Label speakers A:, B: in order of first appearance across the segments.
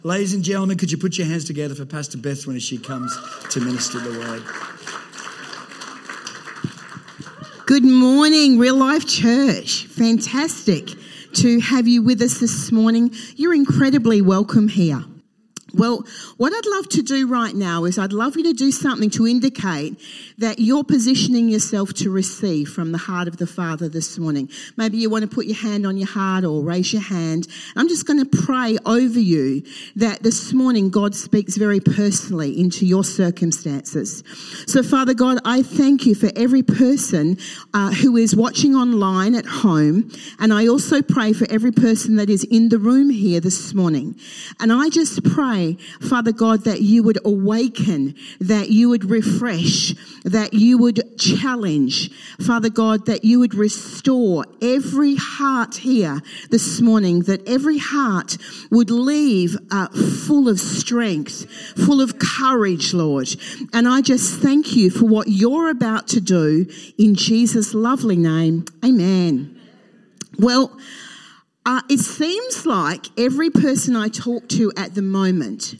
A: Ladies and gentlemen, could you put your hands together for Pastor Beth when she comes to minister the word?
B: Good morning, Real Life Church. Fantastic to have you with us this morning. You're incredibly welcome here. Well, what I'd love to do right now is I'd love you to do something to indicate that you're positioning yourself to receive from the heart of the Father this morning. Maybe you want to put your hand on your heart or raise your hand. I'm just going to pray over you that this morning God speaks very personally into your circumstances. So, Father God, I thank you for every person who is watching online at home, and I also pray for every person that is in the room here this morning. And I just pray, Father God, that you would awaken, that you would refresh, that you would challenge, Father God, that you would restore every heart here this morning, that every heart would leave full of strength, full of courage, Lord. And I just thank you for what you're about to do in Jesus' lovely name. Amen. Well, it seems like every person I talk to at the moment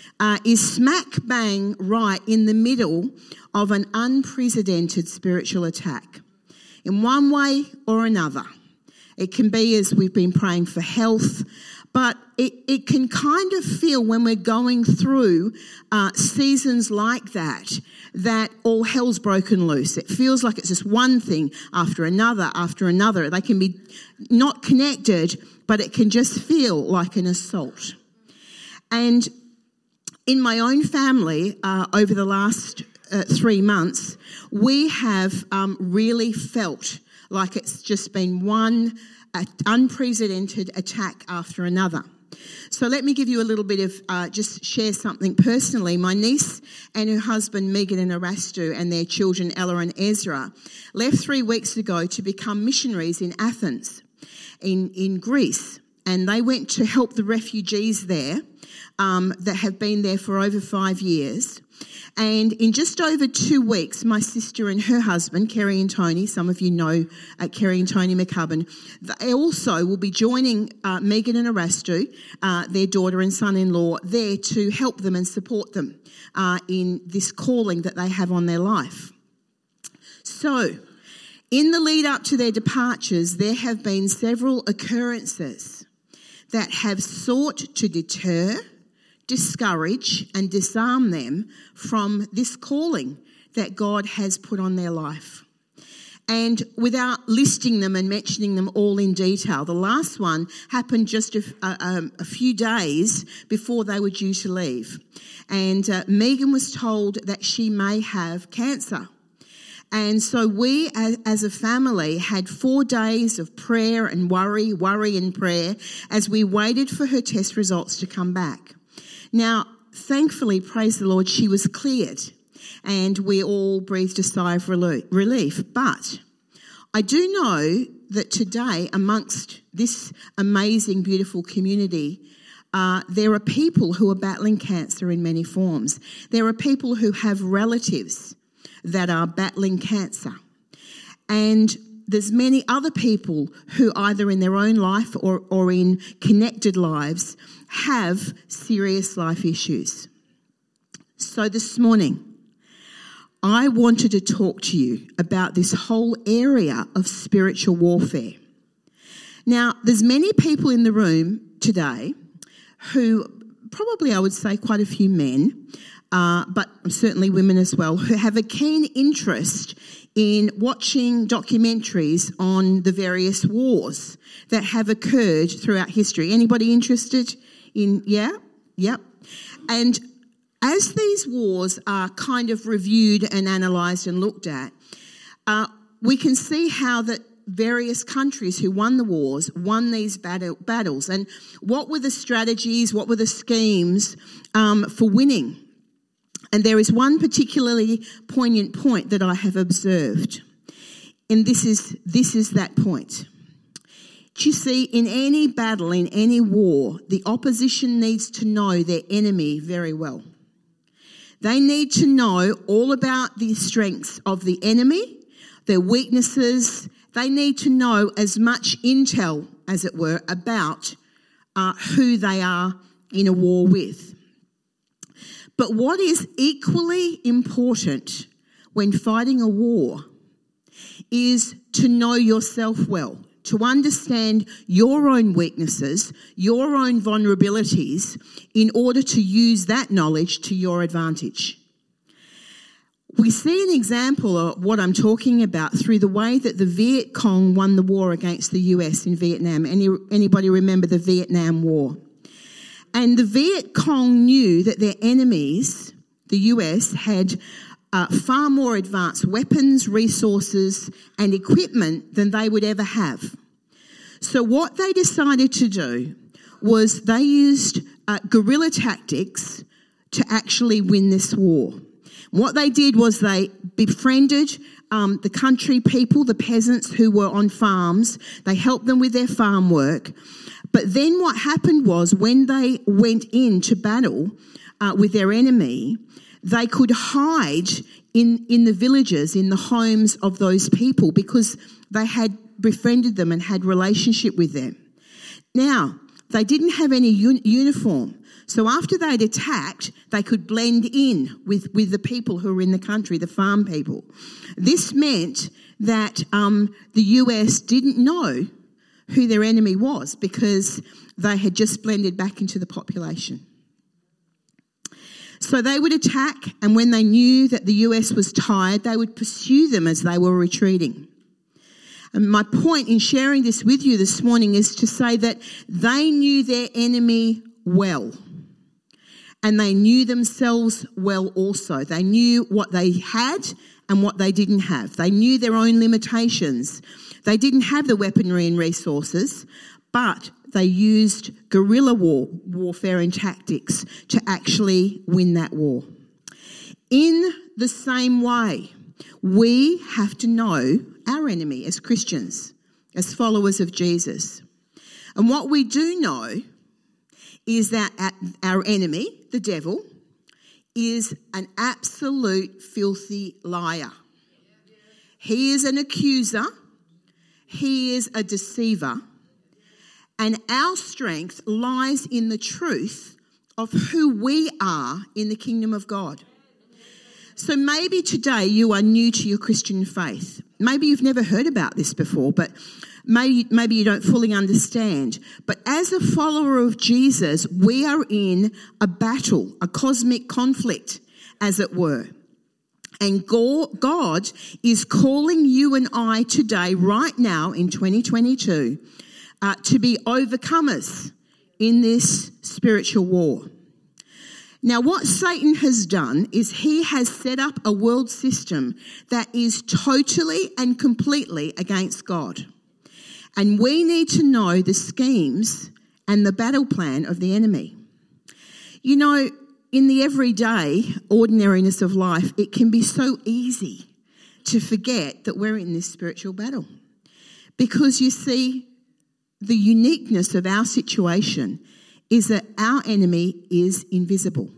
B: is smack bang right in the middle of an unprecedented spiritual attack in one way or another. It can be as we've been praying for health, but it can kind of feel when we're going through seasons like that all hell's broken loose. It feels like it's just one thing after another after another. They can be not connected, but it can just feel like an assault. And in my own family, over the last 3 months, we have really felt like it's just been one unprecedented attack after another. So let me give you a little bit of, just share something personally. My niece and her husband, Megan and Arastu, and their children, Ella and Ezra, left 3 weeks ago to become missionaries in Athens, in Greece. And they went to help the refugees there that have been there for over 5 years. And in just over 2 weeks, my sister and her husband, Kerry and Tony, some of you know Kerry and Tony McCubbin, they also will be joining Megan and Arastu, their daughter and son-in-law, there to help them and support them in this calling that they have on their life. So, in the lead up to their departures, there have been several occurrences that have sought to deter, discourage and disarm them from this calling that God has put on their life. And without listing them and mentioning them all in detail, the last one happened just a few days before they were due to leave. And Megan was told that she may have cancer. And so we as a family had 4 days of prayer and worry and prayer as we waited for her test results to come back. Now, thankfully, praise the Lord, she was cleared and we all breathed a sigh of relief. But I do know that today, amongst this amazing, beautiful community, there are people who are battling cancer in many forms. There are people who have relatives that are battling cancer. And there's many other people who either in their own life or in connected lives have serious life issues. So this morning, I wanted to talk to you about this whole area of spiritual warfare. Now, there's many people in the room today who, probably I would say quite a few men, but certainly women as well, who have a keen interest in watching documentaries on the various wars that have occurred throughout history. Anybody interested in, yeah? Yep. And as these wars are kind of reviewed and analysed and looked at, we can see how that various countries who won the wars won these battles. And what were the strategies, what were the schemes for winning? And there is one particularly poignant point that I have observed. And this is that point. Do you see, in any battle, in any war, the opposition needs to know their enemy very well. They need to know all about the strengths of the enemy, their weaknesses. They need to know as much intel, as it were, about who they are in a war with. But what is equally important when fighting a war is to know yourself well, to understand your own weaknesses, your own vulnerabilities, in order to use that knowledge to your advantage. We see an example of what I'm talking about through the way that the Viet Cong won the war against the US in Vietnam. Anybody remember the Vietnam War? And the Viet Cong knew that their enemies, the US, had far more advanced weapons, resources, and equipment than they would ever have. So what they decided to do was they used guerrilla tactics to actually win this war. What they did was they befriended the country people, the peasants who were on farms. They helped them with their farm work. But then what happened was when they went into battle with their enemy, they could hide in the villages, in the homes of those people, because they had befriended them and had relationship with them. Now, they didn't have any uniform. So after they'd attacked, they could blend in with the people who were in the country, the farm people. This meant that the US didn't know who their enemy was because they had just blended back into the population. So they would attack, and when they knew that the US was tired, they would pursue them as they were retreating. And my point in sharing this with you this morning is to say that they knew their enemy well. And they knew themselves well also. They knew what they had and what they didn't have. They knew their own limitations. They didn't have the weaponry and resources, but they used guerrilla warfare and tactics to actually win that war. In the same way, we have to know our enemy as Christians, as followers of Jesus. And what we do know is that our enemy, the devil, is an absolute filthy liar. He is an accuser. He is a deceiver. And our strength lies in the truth of who we are in the kingdom of God. So maybe today you are new to your Christian faith. Maybe you've never heard about this before, but maybe you don't fully understand. But as a follower of Jesus, we are in a battle, a cosmic conflict, as it were. And God is calling you and I today, right now in 2022, to be overcomers in this spiritual war. Now, what Satan has done is he has set up a world system that is totally and completely against God. And we need to know the schemes and the battle plan of the enemy. You know, in the everyday ordinariness of life, it can be so easy to forget that we're in this spiritual battle. Because you see, the uniqueness of our situation is that our enemy is invisible.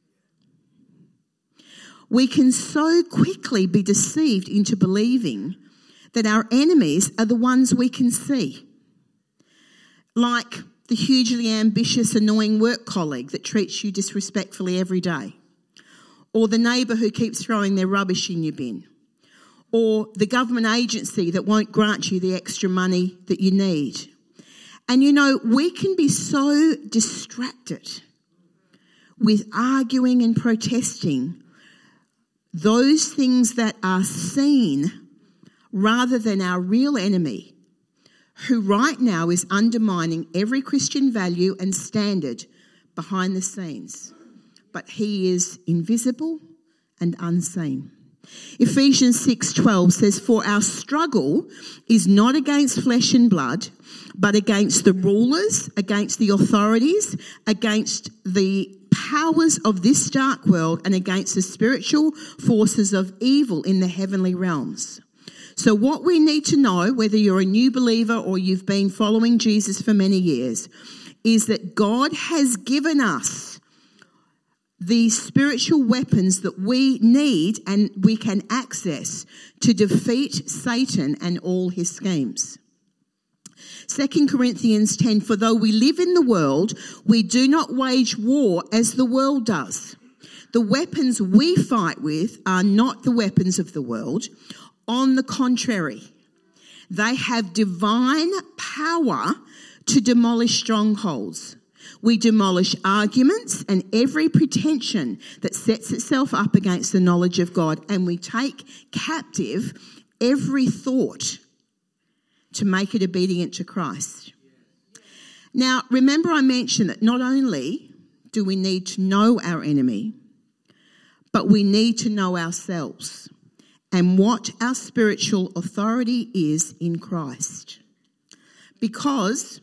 B: We can so quickly be deceived into believing that our enemies are the ones we can see. Like the hugely ambitious, annoying work colleague that treats you disrespectfully every day. Or the neighbour who keeps throwing their rubbish in your bin. Or the government agency that won't grant you the extra money that you need. And you know, we can be so distracted with arguing and protesting those things that are seen rather than our real enemy, who right now is undermining every Christian value and standard behind the scenes. But he is invisible and unseen. Ephesians 6:12 says, "For our struggle is not against flesh and blood, but against the rulers, against the authorities, against the powers of this dark world, and against the spiritual forces of evil in the heavenly realms." So what we need to know, whether you're a new believer or you've been following Jesus for many years, is that God has given us these spiritual weapons that we need and we can access to defeat Satan and all his schemes. 2 Corinthians 10, for though we live in the world, we do not wage war as the world does. The weapons we fight with are not the weapons of the world. On the contrary, they have divine power to demolish strongholds. We demolish arguments and every pretension that sets itself up against the knowledge of God, and we take captive every thought to make it obedient to Christ. Now, remember I mentioned that not only do we need to know our enemy, but we need to know ourselves and what our spiritual authority is in Christ. Because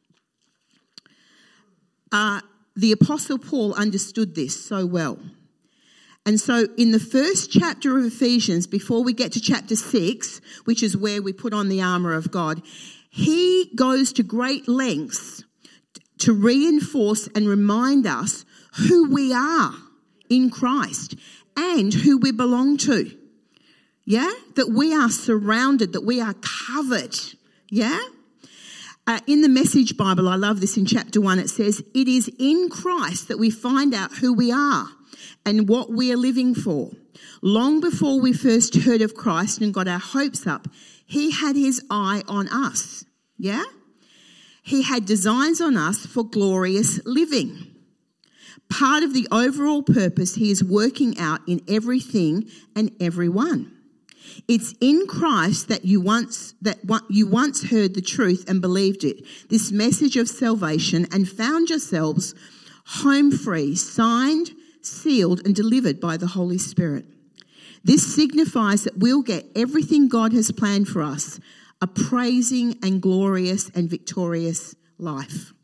B: the Apostle Paul understood this so well. And so in the first chapter of Ephesians, before we get to chapter 6, which is where we put on the armour of God, he goes to great lengths to reinforce and remind us who we are in Christ and who we belong to. Yeah? That we are surrounded, that we are covered. Yeah? In the Message Bible, I love this in chapter 1, it says, it is in Christ that we find out who we are and what we are living for. Long before we first heard of Christ and got our hopes up, he had his eye on us. Yeah? He had designs on us for glorious living. Part of the overall purpose he is working out in everything and everyone. It's in Christ that you once heard the truth and believed it, this message of salvation, and found yourselves home free, signed, sealed and delivered by the Holy Spirit. This signifies that we'll get everything God has planned for us, a praising and glorious and victorious life.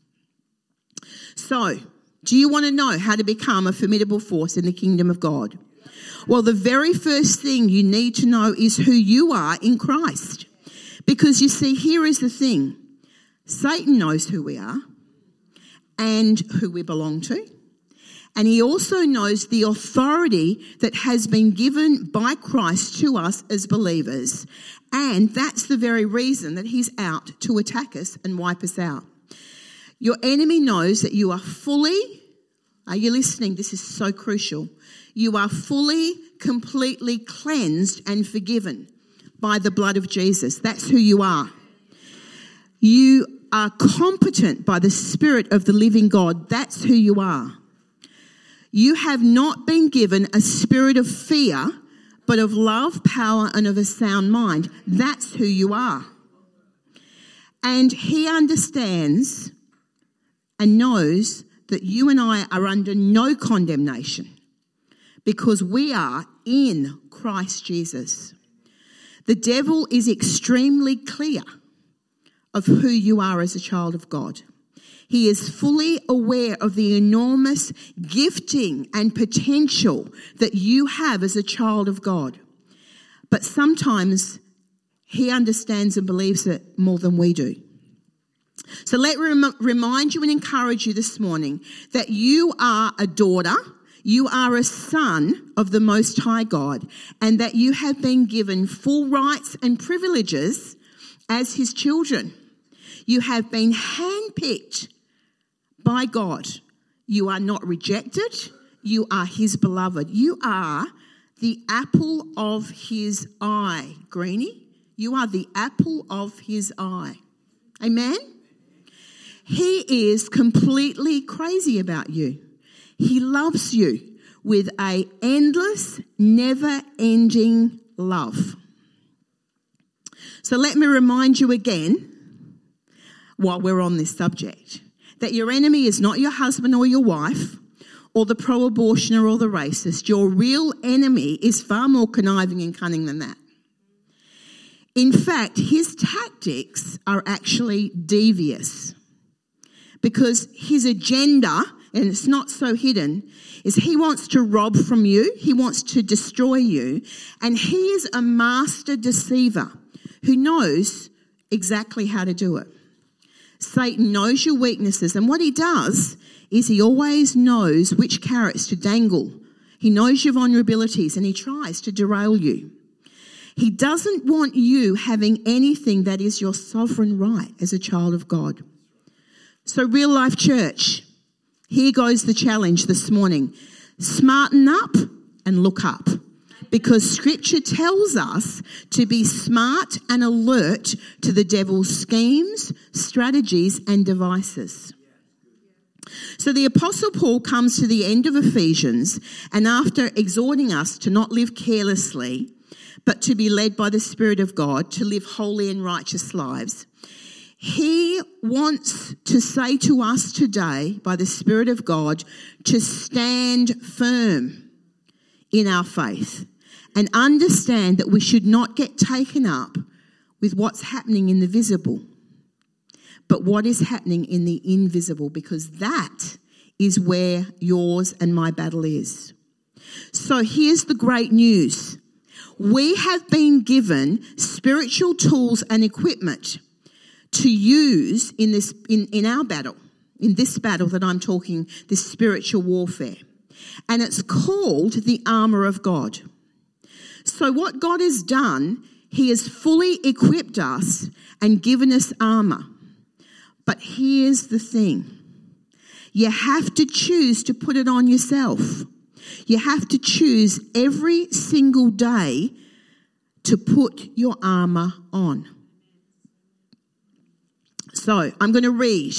B: So, do you want to know how to become a formidable force in the kingdom of God? Well, the very first thing you need to know is who you are in Christ. Because you see, here is the thing. Satan knows who we are and who we belong to. And he also knows the authority that has been given by Christ to us as believers. And that's the very reason that he's out to attack us and wipe us out. Your enemy knows that you are fully, are you listening? This is so crucial. You are fully, completely cleansed and forgiven by the blood of Jesus. That's who you are. You are competent by the Spirit of the living God. That's who you are. You have not been given a spirit of fear, but of love, power, and of a sound mind. That's who you are. And he understands and knows that you and I are under no condemnation because we are in Christ Jesus. The devil is extremely clear of who you are as a child of God. He is fully aware of the enormous gifting and potential that you have as a child of God. But sometimes he understands and believes it more than we do. So let me remind you and encourage you this morning that you are a daughter, you are a son of the Most High God, and that you have been given full rights and privileges as his children. You have been handpicked by God. You are not rejected. You are his beloved. You are the apple of his eye, Greenie. You are the apple of his eye. Amen? He is completely crazy about you. He loves you with an endless, never-ending love. So let me remind you again, while we're on this subject, that your enemy is not your husband or your wife or the pro-abortioner or the racist. Your real enemy is far more conniving and cunning than that. In fact, his tactics are actually devious because his agenda, and it's not so hidden, is he wants to rob from you, he wants to destroy you, and he is a master deceiver who knows exactly how to do it. Satan knows your weaknesses, and what he does is he always knows which carrots to dangle. He knows your vulnerabilities and he tries to derail you. He doesn't want you having anything that is your sovereign right as a child of God. So Real Life Church, here goes the challenge this morning. Smarten up and look up, because Scripture tells us to be smart and alert to the devil's schemes, strategies and devices. So the Apostle Paul comes to the end of Ephesians, and after exhorting us to not live carelessly, but to be led by the Spirit of God, to live holy and righteous lives, he wants to say to us today, by the Spirit of God, to stand firm in our faith and understand that we should not get taken up with what's happening in the visible, but what is happening in the invisible, because that is where yours and my battle is. So here's the great news. We have been given spiritual tools and equipment to use in our battle, in this battle that I'm talking, this spiritual warfare. And it's called the armour of God. So what God has done, he has fully equipped us and given us armour. But here's the thing. You have to choose to put it on yourself. You have to choose every single day to put your armour on. So I'm going to read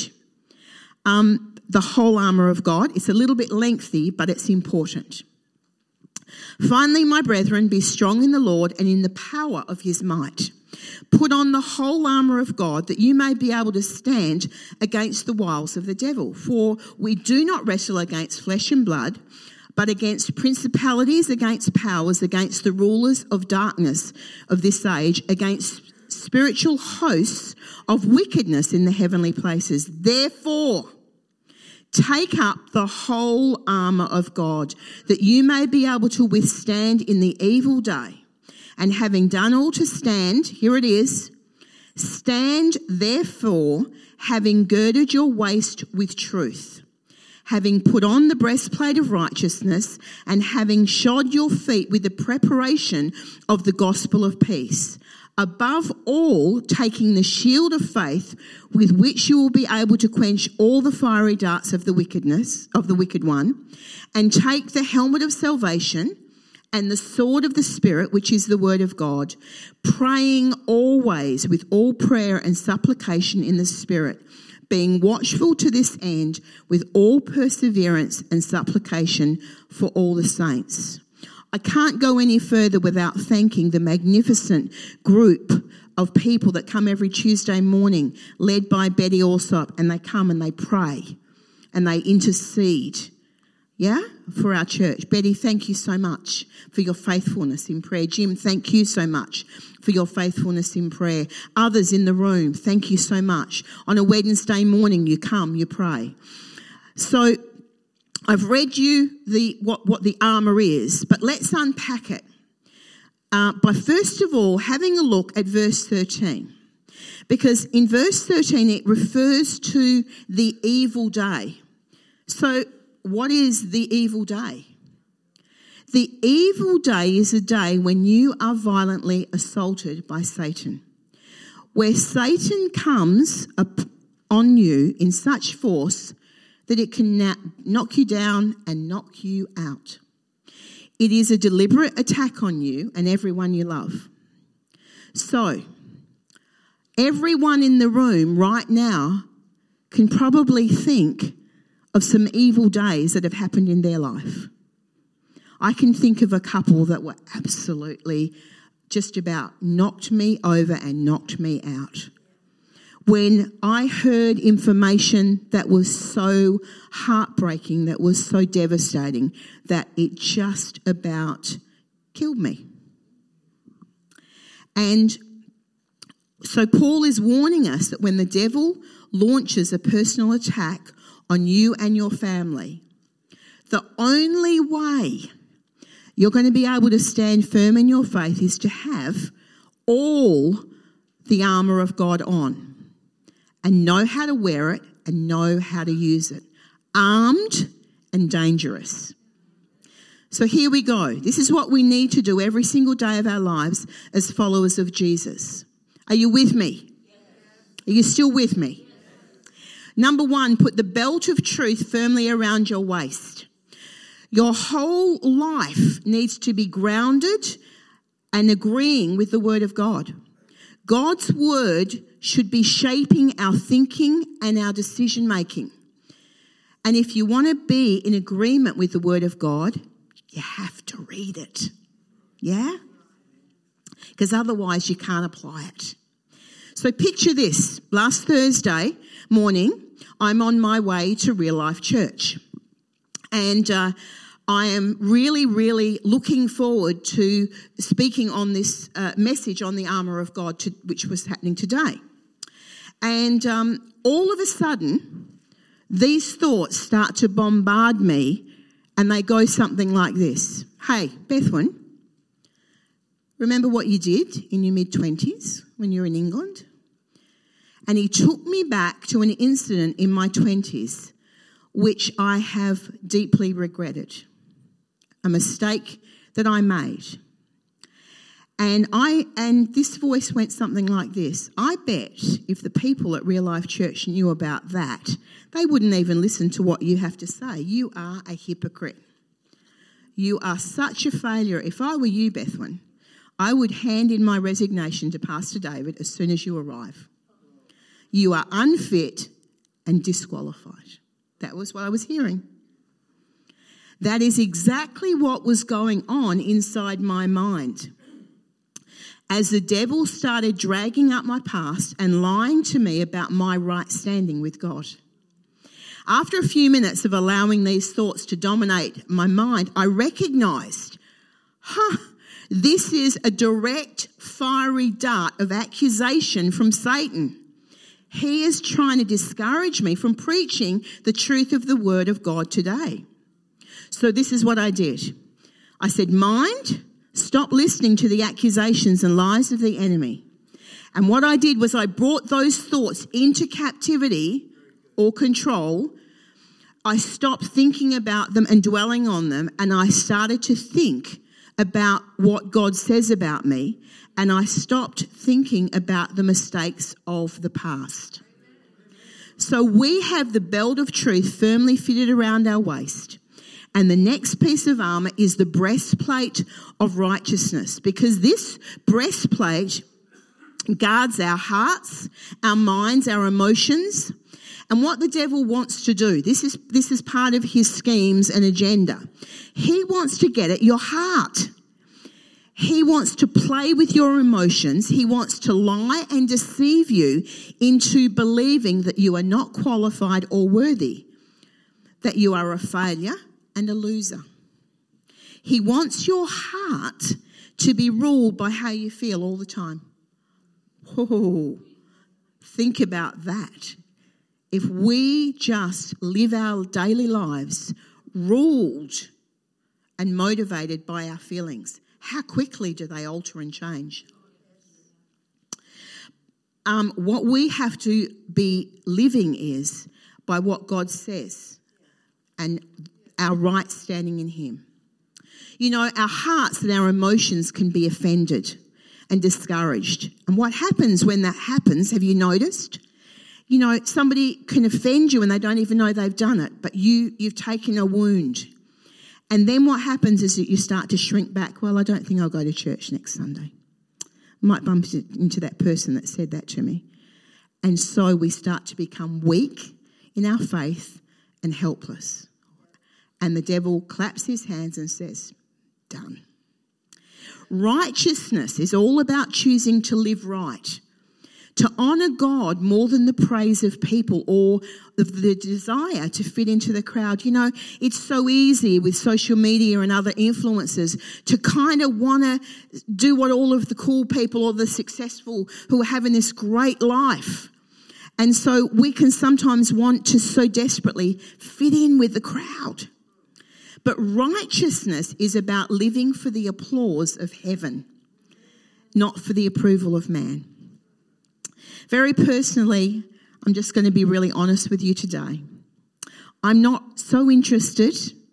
B: the whole armour of God. It's a little bit lengthy, but it's important. Finally, my brethren, be strong in the Lord and in the power of his might. Put on the whole armour of God, that you may be able to stand against the wiles of the devil. For we do not wrestle against flesh and blood, but against principalities, against powers, against the rulers of darkness of this age, against spiritual hosts of wickedness in the heavenly places. Therefore, take up the whole armour of God, that you may be able to withstand in the evil day. And having done all to stand, here it is, stand therefore, having girded your waist with truth, having put on the breastplate of righteousness, and having shod your feet with the preparation of the gospel of peace. Above all, taking the shield of faith, with which you will be able to quench all the fiery darts of the wicked one, and take the helmet of salvation and the sword of the Spirit, which is the word of God, praying always with all prayer and supplication in the Spirit, being watchful to this end with all perseverance and supplication for all the saints. I can't go any further without thanking the magnificent group of people that come every Tuesday morning, led by Betty Alsop, and they come and they pray and they intercede, for our church. Betty, thank you so much for your faithfulness in prayer. Jim, thank you so much for your faithfulness in prayer. Others in the room, thank you so much. On a Wednesday morning, you come, you pray. So I've read you what the armour is, but let's unpack it by first of all having a look at verse 13. Because in verse 13 it refers to the evil day. So what is the evil day? The evil day is a day when you are violently assaulted by Satan, where Satan comes on you in such force that it can knock you down and knock you out. It is a deliberate attack on you and everyone you love. So, everyone in the room right now can probably think of some evil days that have happened in their life. I can think of a couple that were absolutely just about knocked me over and knocked me out. When I heard information that was so heartbreaking, that was so devastating, that it just about killed me. And so Paul is warning us that when the devil launches a personal attack on you and your family, the only way you're going to be able to stand firm in your faith is to have all the armour of God on and know how to wear it and know how to use it, armed and dangerous. So here we go. This is what we need to do every single day of our lives as followers of Jesus. Are you with me? Are you still with me? Number 1, put the belt of truth firmly around your waist. Your whole life needs to be grounded and agreeing with the Word of God. God's Word should be shaping our thinking and our decision making. And if you want to be in agreement with the Word of God, you have to read it. Yeah? Because otherwise you can't apply it. So picture this. Last Thursday morning, I'm on my way to Real Life Church. And I am really, really looking forward to speaking on this message on the armour of God, which was happening today. And all of a sudden, these thoughts start to bombard me, and they go something like this. Hey, Bethwyn, remember what you did in your mid-20s when you were in England? And he took me back to an incident in my 20s which I have deeply regretted, a mistake that I made. And this voice went something like this. I bet if the people at Real Life Church knew about that, they wouldn't even listen to what you have to say. You are a hypocrite. You are such a failure. If I were you, Bethwyn, I would hand in my resignation to Pastor David as soon as you arrive. You are unfit and disqualified. That was what I was hearing. That is exactly what was going on inside my mind. As the devil started dragging up my past and lying to me about my right standing with God. After a few minutes of allowing these thoughts to dominate my mind, I recognised, this is a direct, fiery dart of accusation from Satan. He is trying to discourage me from preaching the truth of the Word of God today. So this is what I did. I said, mind, stop listening to the accusations and lies of the enemy. And what I did was I brought those thoughts into captivity or control. I stopped thinking about them and dwelling on them, and I started to think about what God says about me, and I stopped thinking about the mistakes of the past. So we have the belt of truth firmly fitted around our waist. And the next piece of armour is the breastplate of righteousness, because this breastplate guards our hearts, our minds, our emotions. And what the devil wants to do, this is part of his schemes and agenda. He wants to get at your heart. He wants to play with your emotions. He wants to lie and deceive you into believing that you are not qualified or worthy, that you are a failure and a loser. He wants your heart to be ruled by how you feel all the time. Oh, think about that. If we just live our daily lives ruled and motivated by our feelings, how quickly do they alter and change? What we have to be living is by what God says and our right standing in Him. You know, our hearts and our emotions can be offended and discouraged. And what happens when that happens, have you noticed? You know, somebody can offend you and they don't even know they've done it, but you've taken a wound. And then what happens is that you start to shrink back. Well, I don't think I'll go to church next Sunday. Might bump into that person that said that to me. And so we start to become weak in our faith and helpless. And the devil claps his hands and says, done. Righteousness is all about choosing to live right, to honour God more than the praise of people or the desire to fit into the crowd. You know, it's so easy with social media and other influencers to kind of want to do what all of the cool people or the successful who are having this great life. And so we can sometimes want to so desperately fit in with the crowd. But righteousness is about living for the applause of heaven, not for the approval of man. Very personally, I'm just going to be really honest with you today. I'm not so interested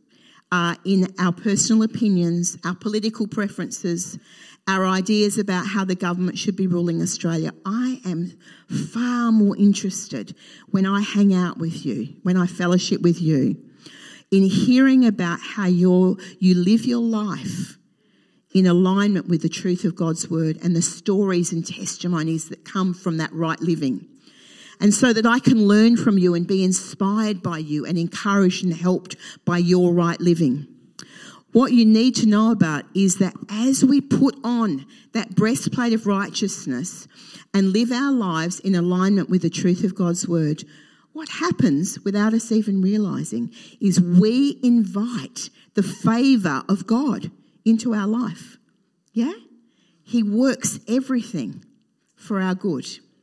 B: in our personal opinions, our political preferences, our ideas about how the government should be ruling Australia. I am far more interested when I hang out with you, when I fellowship with you, in hearing about how you live your life in alignment with the truth of God's word and the stories and testimonies that come from that right living. And so that I can learn from you and be inspired by you and encouraged and helped by your right living. What you need to know about is that as we put on that breastplate of righteousness and live our lives in alignment with the truth of God's word, what happens without us even realising is we invite the favour of God into our life. Yeah? He works everything for our good.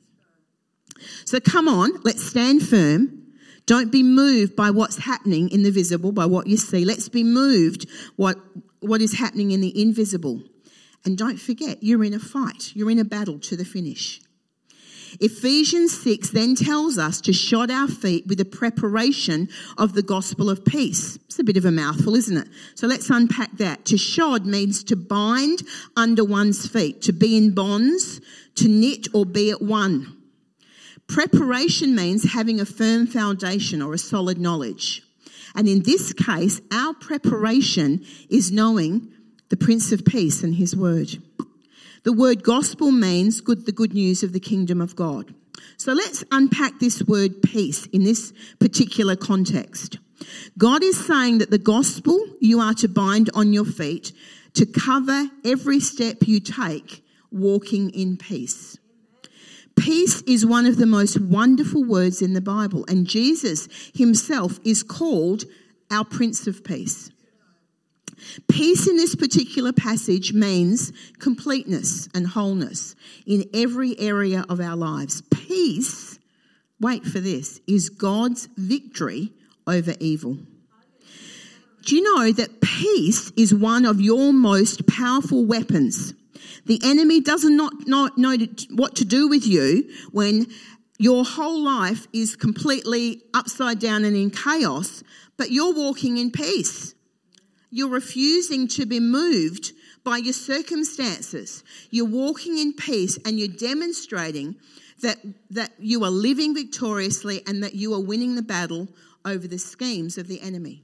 B: So come on, let's stand firm. Don't be moved by what's happening in the visible, by what you see. Let's be moved what is happening in the invisible. And don't forget, you're in a fight. You're in a battle to the finish. Ephesians 6 then tells us to shod our feet with the preparation of the gospel of peace. It's a bit of a mouthful, isn't it? So let's unpack that. To shod means to bind under one's feet, to be in bonds, to knit or be at one. Preparation means having a firm foundation or a solid knowledge. And in this case, our preparation is knowing the Prince of Peace and his word. The word gospel means the good news of the kingdom of God. So let's unpack this word peace in this particular context. God is saying that the gospel you are to bind on your feet to cover every step you take walking in peace. Peace is one of the most wonderful words in the Bible, and Jesus himself is called our Prince of Peace. Peace in this particular passage means completeness and wholeness in every area of our lives. Peace, wait for this, is God's victory over evil. Do you know that peace is one of your most powerful weapons? The enemy does not know what to do with you when your whole life is completely upside down and in chaos, but you're walking in peace. You're refusing to be moved by your circumstances. You're walking in peace and you're demonstrating that you are living victoriously and that you are winning the battle over the schemes of the enemy.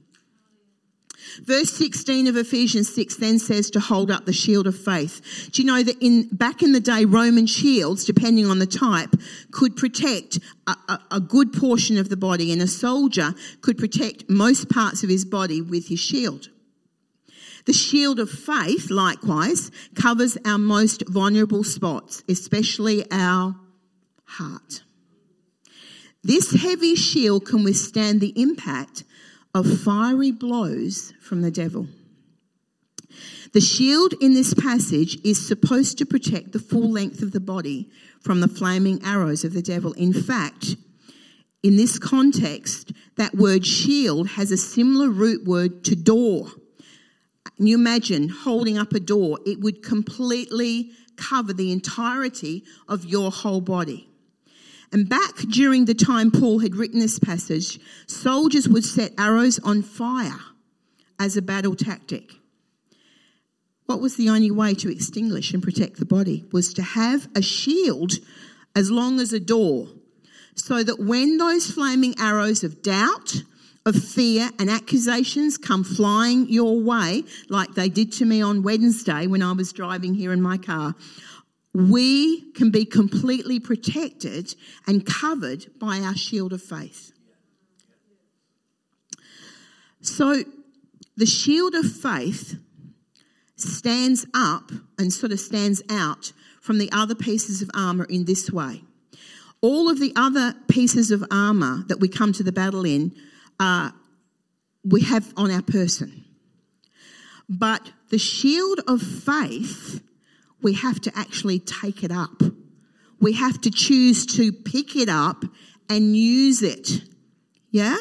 B: Verse 16 of Ephesians 6 then says to hold up the shield of faith. Do you know that back in the day, Roman shields, depending on the type, could protect a good portion of the body, and a soldier could protect most parts of his body with his shield. The shield of faith, likewise, covers our most vulnerable spots, especially our heart. This heavy shield can withstand the impact of fiery blows from the devil. The shield in this passage is supposed to protect the full length of the body from the flaming arrows of the devil. In fact, in this context, that word shield has a similar root word to door. Can you imagine holding up a door? It would completely cover the entirety of your whole body. And back during the time Paul had written this passage, soldiers would set arrows on fire as a battle tactic. What was the only way to extinguish and protect the body? Was to have a shield as long as a door, so that when those flaming arrows of doubt, of fear and accusations come flying your way, like they did to me on Wednesday when I was driving here in my car, we can be completely protected and covered by our shield of faith. So the shield of faith stands up and sort of stands out from the other pieces of armour in this way. All of the other pieces of armour that we come to the battle in, we have on our person. But the shield of faith, we have to actually take it up. We have to choose to pick it up and use it. Yeah?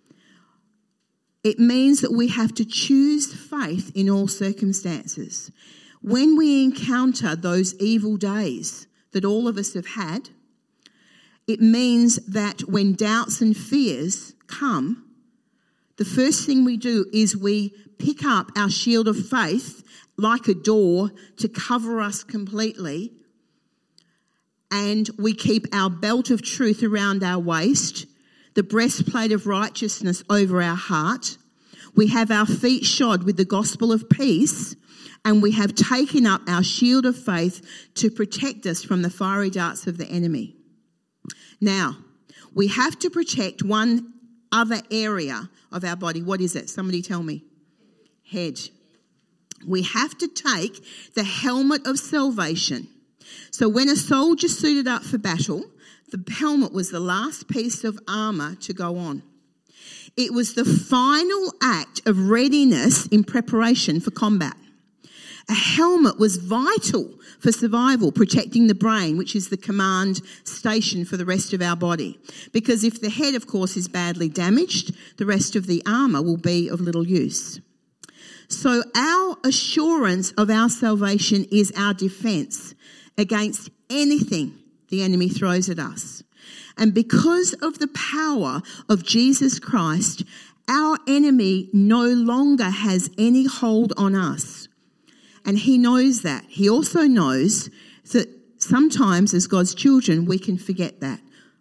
B: It means that we have to choose faith in all circumstances. When we encounter those evil days that all of us have had, it means that when doubts and fears come the first thing we do is we pick up our shield of faith like a door to cover us completely, and we keep our belt of truth around our waist, the breastplate of righteousness over our heart. We have our feet shod with the gospel of peace, and we have taken up our shield of faith to protect us from the fiery darts of the enemy. Now, we have to protect one other area of our body. What is it? Somebody tell me. Head. We have to take the helmet of salvation. So when a soldier suited up for battle, the helmet was the last piece of armour to go on. It was the final act of readiness in preparation for combat. A helmet was vital for survival, protecting the brain, which is the command station for the rest of our body. Because if the head, of course, is badly damaged, the rest of the armour will be of little use. So our assurance of our salvation is our defence against anything the enemy throws at us. And because of the power of Jesus Christ, our enemy no longer has any hold on us. And he knows that. He also knows that sometimes as God's children, we can forget that.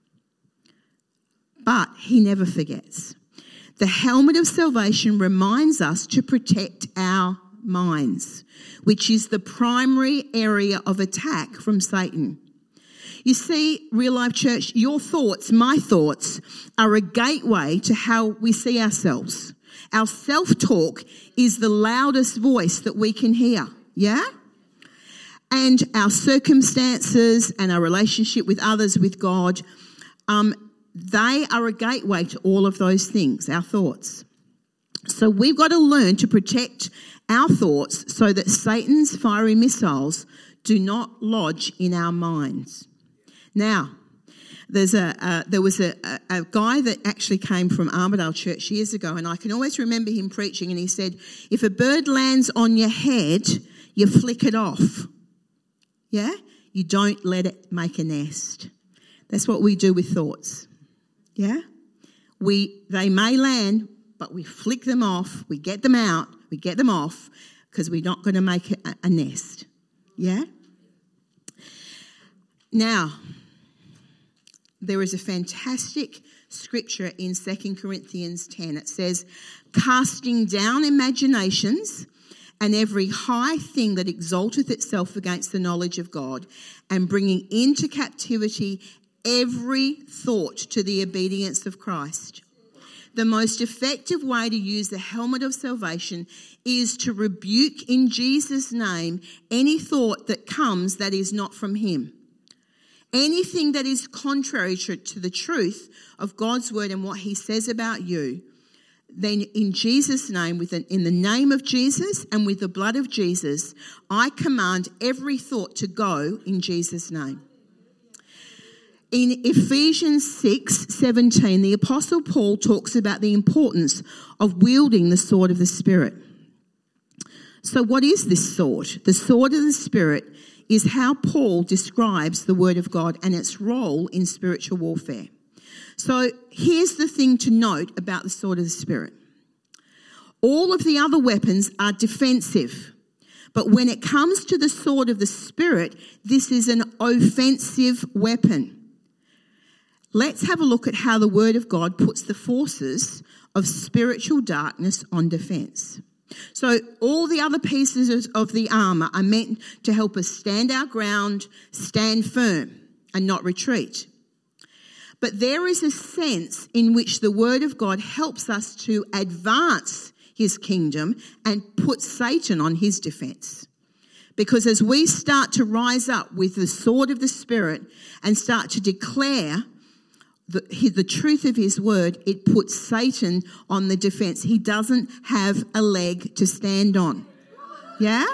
B: But he never forgets. The helmet of salvation reminds us to protect our minds, which is the primary area of attack from Satan. You see, Real Life Church, your thoughts, my thoughts, are a gateway to how we see ourselves. Our self-talk is the loudest voice that we can hear, yeah? And our circumstances and our relationship with others, with God, they are a gateway to all of those things, our thoughts. So we've got to learn to protect our thoughts so that Satan's fiery missiles do not lodge in our minds. Now, there was a guy that actually came from Armidale Church years ago, and I can always remember him preaching, and he said, if a bird lands on your head, you flick it off. Yeah? You don't let it make a nest. That's what we do with thoughts. Yeah? They may land, but we flick them off, we get them out, we get them off, because we're not going to make a nest. Yeah? Now, there is a fantastic scripture in 2 Corinthians 10. It says, casting down imaginations and every high thing that exalteth itself against the knowledge of God, and bringing into captivity every thought to the obedience of Christ. The most effective way to use the helmet of salvation is to rebuke in Jesus' name any thought that comes that is not from him. Anything that is contrary to the truth of God's word and what he says about you, then in Jesus' name, in the name of Jesus and with the blood of Jesus, I command every thought to go in Jesus' name. In Ephesians 6:17, the Apostle Paul talks about the importance of wielding the sword of the Spirit. So what is this sword? The sword of the Spirit is how Paul describes the Word of God and its role in spiritual warfare. So here's the thing to note about the sword of the Spirit. All of the other weapons are defensive. But when it comes to the sword of the Spirit, this is an offensive weapon. Let's have a look at how the Word of God puts the forces of spiritual darkness on defense. So all the other pieces of the armour are meant to help us stand our ground, stand firm and not retreat. But there is a sense in which the Word of God helps us to advance his kingdom and put Satan on his defense. Because as we start to rise up with the sword of the Spirit and start to declare the truth of his word, it puts Satan on the defense. He doesn't have a leg to stand on. Yeah?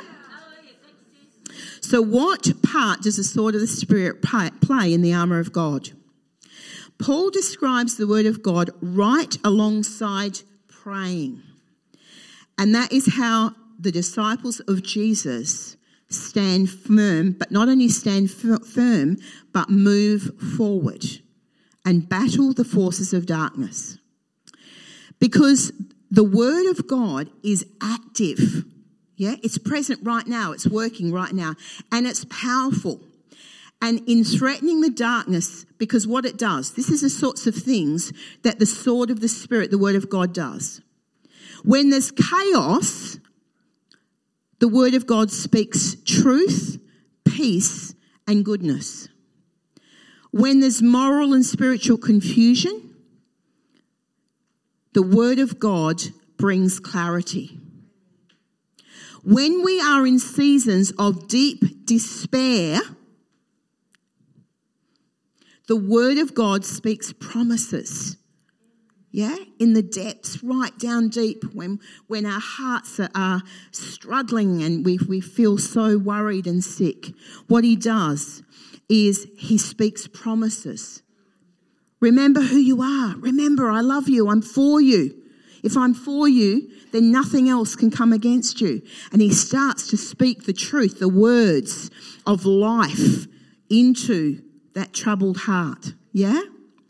B: So what part does the sword of the Spirit play in the armour of God? Paul describes the word of God right alongside praying. And that is how the disciples of Jesus stand firm, but not only stand firm, but move forward and battle the forces of darkness. Because The Word of God is active. Yeah, it's present right now. It's working right now. And it's powerful. And in threatening the darkness, because what it does, this is the sorts of things that the sword of the Spirit, the Word of God, does. When there's chaos, the Word of God speaks truth, peace, and goodness. When there's moral and spiritual confusion, the Word of God brings clarity. When we are in seasons of deep despair, the Word of God speaks promises. Yeah, in the depths, right down deep, when our hearts are struggling and we feel so worried and sick, what he does is he speaks promises. Remember who you are. Remember, I love you. I'm for you. If I'm for you, then nothing else can come against you. And he starts to speak the truth, the words of life into that troubled heart. Yeah?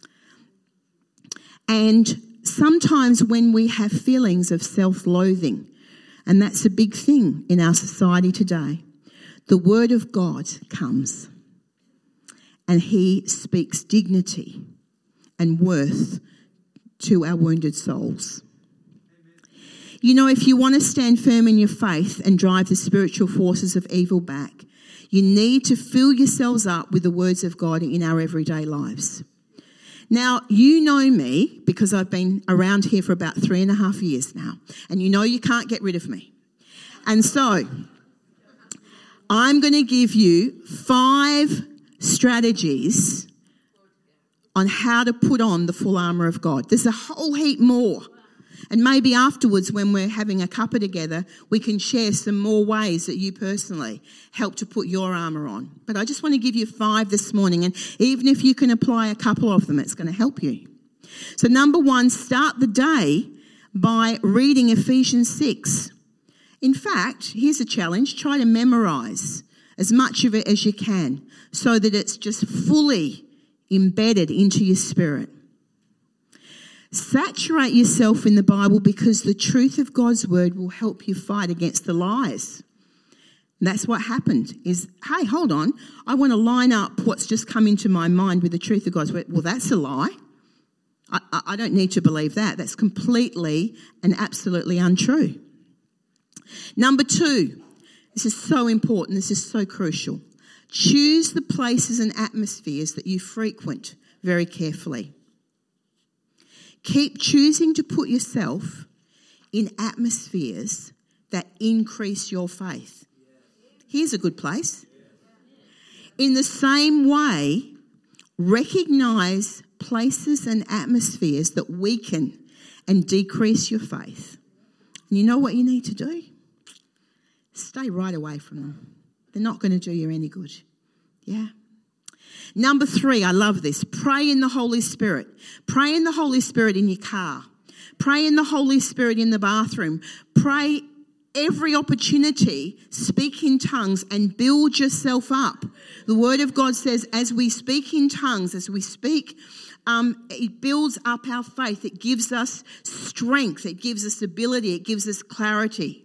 B: And sometimes when we have feelings of self-loathing, and that's a big thing in our society today, the Word of God comes and he speaks dignity and worth to our wounded souls. You know, if you want to stand firm in your faith and drive the spiritual forces of evil back, you need to fill yourselves up with the words of God in our everyday lives. Now, you know me because I've been around here for about 3.5 years now, and you know you can't get rid of me. And so, I'm going to give you 5 strategies on how to put on the full armour of God. There's a whole heap more. And maybe afterwards, when we're having a cuppa together, we can share some more ways that you personally help to put your armour on. But I just want to give you 5 this morning. And even if you can apply a couple of them, it's going to help you. So number 1, start the day by reading Ephesians 6. In fact, here's a challenge. Try to memorise as much of it as you can so that it's just fully embedded into your spirit. Saturate yourself in the Bible because the truth of God's word will help you fight against the lies. And that's what happened is, hey, hold on. I want to line up what's just come into my mind with the truth of God's word. Well, that's a lie. I don't need to believe that. That's completely and absolutely untrue. Number 2, this is so important. This is so crucial. Choose the places and atmospheres that you frequent very carefully. Keep choosing to put yourself in atmospheres that increase your faith. Here's a good place. In the same way, recognise places and atmospheres that weaken and decrease your faith. And you know what you need to do? Stay right away from them. They're not going to do you any good. Yeah? Number 3, I love this. Pray in the Holy Spirit. Pray in the Holy Spirit in your car. Pray in the Holy Spirit in the bathroom. Pray every opportunity. Speak in tongues and build yourself up. The Word of God says as we speak in tongues, as we speak, it builds up our faith. It gives us strength. It gives us ability. It gives us clarity.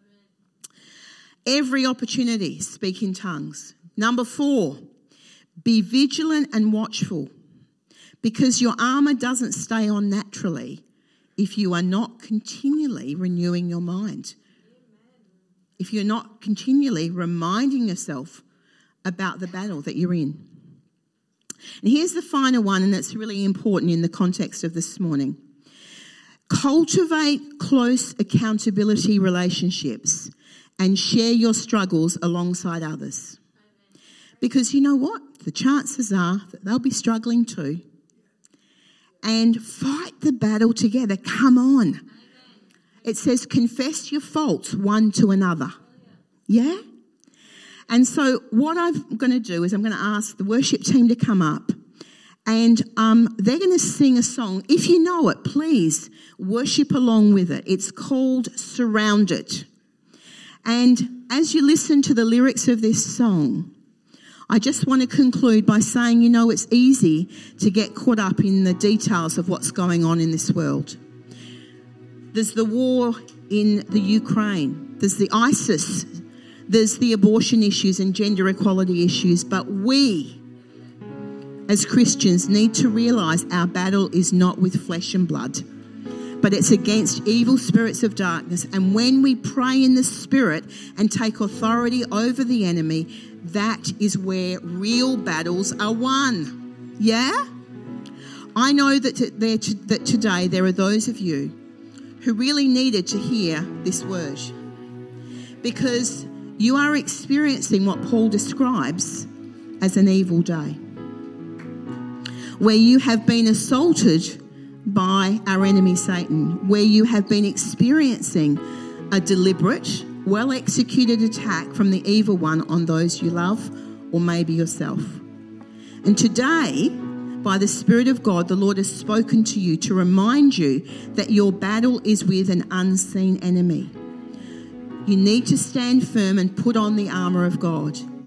B: Every opportunity, speak in tongues. Number 4, be vigilant and watchful, because your armour doesn't stay on naturally if you are not continually renewing your mind. If you're not continually reminding yourself about the battle that you're in. And here's the final one, and that's really important in the context of this morning. Cultivate close accountability relationships and share your struggles alongside others. Because you know what? The chances are that they'll be struggling too. And fight the battle together. Come on. It says confess your faults one to another. Yeah? And so what I'm going to do is I'm going to ask the worship team to come up, and they're going to sing a song. If you know it, please worship along with it. It's called Surrounded. And as you listen to the lyrics of this song, I just want to conclude by saying, you know, it's easy to get caught up in the details of what's going on in this world. There's the war in the Ukraine. There's the ISIS. There's the abortion issues and gender equality issues. But we, as Christians, need to realise our battle is not with flesh and blood, but it's against evil spirits of darkness. And when we pray in the Spirit and take authority over the enemy, that is where real battles are won. Yeah? I know that today there are those of you who really needed to hear this word, because you are experiencing what Paul describes as an evil day, where you have been assaulted by our enemy Satan, where you have been experiencing a deliberate, well-executed attack from the evil one on those you love or maybe yourself. And today, by the Spirit of God, the Lord has spoken to you to remind you that your battle is with an unseen enemy. You need to stand firm and put on the armour of God.